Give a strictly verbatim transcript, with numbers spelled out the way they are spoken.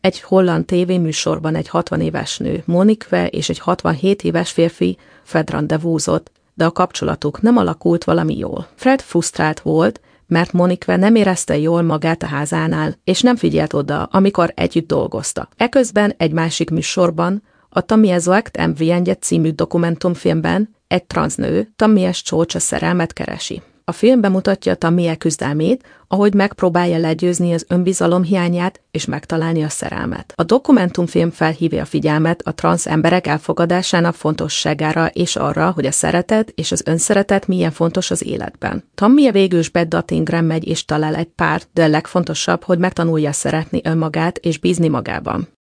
Egy holland tévéműsorban egy hatvan éves nő, Monique, és egy hatvanhét éves férfi, Fred randevúzott, de a kapcsolatuk nem alakult valami jól. Fred frusztrált volt, mert Monique nem érezte jól magát a házánál, és nem figyelt oda, amikor együtt dolgoztak. Eközben egy másik műsorban, a Tamie Zoekt em Vienje című dokumentumfilmben egy transznő Tamie-s csócsa szerelmet keresi. A film bemutatja Tamie küzdelmét, ahogy megpróbálja legyőzni az önbizalom hiányát és megtalálni a szerelmet. A dokumentumfilm felhívja a figyelmet a transz emberek elfogadásának fontosságára és arra, hogy a szeretet és az önszeretet milyen fontos az életben. Tamie végül is beddatingre megy és talál egy párt, de a legfontosabb, hogy megtanulja szeretni önmagát és bízni magában.